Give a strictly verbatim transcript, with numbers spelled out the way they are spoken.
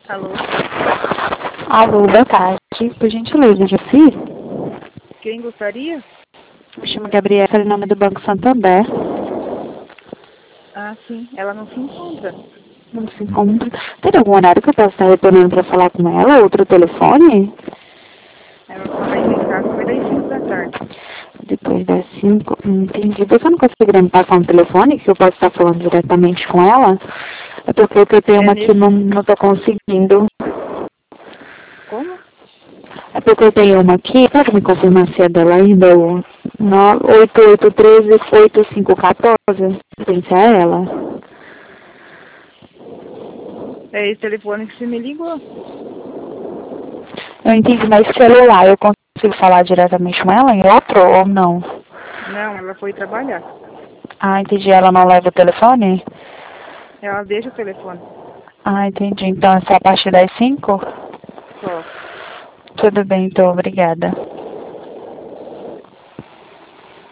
Alô? Alô, boa tarde. Por gentileza, Jaci? Quem gostaria? Me chamo Gabriela, em nome do Banco Santander. Ah, sim. Ela não se encontra. Não se encontra. Tem algum horário que eu posso estar retornando para falar com ela? Outro telefone? Ela só vai vir em casa depois das cinco da tarde. Depois das cinco? Hum, Entendi. Você não conseguiria me passar um telefone que eu possa estar falando diretamente com ela? É porque o que eu tenho É uma aqui nesse... não, não tô conseguindo. Como? É porque eu tenho uma aqui, pode me confirmar se é dela ainda? O oito oito um três, oito cinco um quatro. Pertence a ela? É esse telefone que você me ligou. Eu entendi, mas celular, eu consigo falar diretamente com ela em outro ou não? Não, ela foi trabalhar. Ah, entendi. Ela não leva o telefone? Ela deixa o telefone. Ah, entendi. Então é só a partir das cinco? Só. Tudo bem, então. Obrigada.